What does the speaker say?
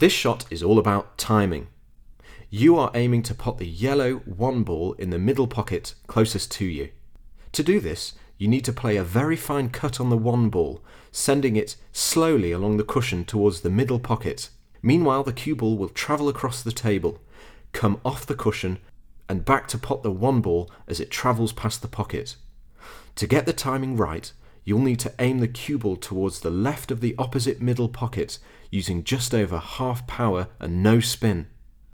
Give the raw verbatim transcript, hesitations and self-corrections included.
This shot is all about timing. You are aiming to pot the yellow one ball in the middle pocket closest to you. To do this, you need to play a very fine cut on the one ball, sending it slowly along the cushion towards the middle pocket. Meanwhile, the cue ball will travel across the table, come off the cushion, and back to pot the one ball as it travels past the pocket. To get the timing right, you'll need to aim the cue ball towards the left of the opposite middle pocket using just over half power and no spin.